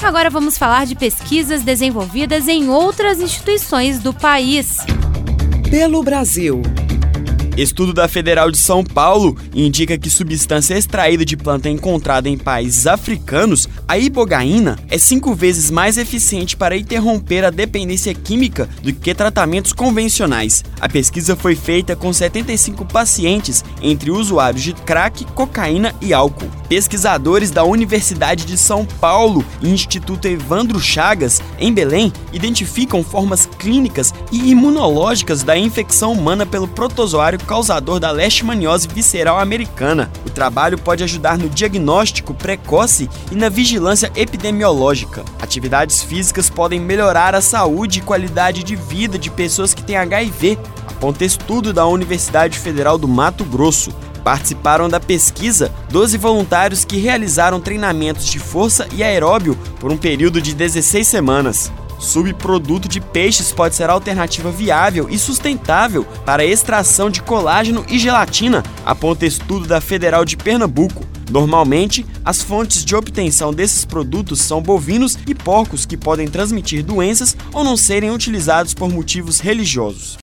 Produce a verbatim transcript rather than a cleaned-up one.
Agora vamos falar de pesquisas desenvolvidas em outras instituições do país. Pelo Brasil. Estudo da Federal de São Paulo indica que substância extraída de planta encontrada em países africanos, a ibogaína, é cinco vezes mais eficiente para interromper a dependência química do que tratamentos convencionais. A pesquisa foi feita com setenta e cinco pacientes, entre usuários de crack, cocaína e álcool. Pesquisadores da Universidade de São Paulo e Instituto Evandro Chagas, em Belém, identificam formas clínicas e imunológicas da infecção humana pelo protozoário causador da leishmaniose visceral americana. O trabalho pode ajudar no diagnóstico precoce e na vigilância epidemiológica. Atividades físicas podem melhorar a saúde e qualidade de vida de pessoas que têm H I V, aponta estudo da Universidade Federal do Mato Grosso. Participaram da pesquisa doze voluntários que realizaram treinamentos de força e aeróbio por um período de dezesseis semanas. Subproduto de peixes pode ser alternativa viável e sustentável para a extração de colágeno e gelatina, aponta estudo da Federal de Pernambuco. Normalmente, as fontes de obtenção desses produtos são bovinos e porcos que podem transmitir doenças ou não serem utilizados por motivos religiosos.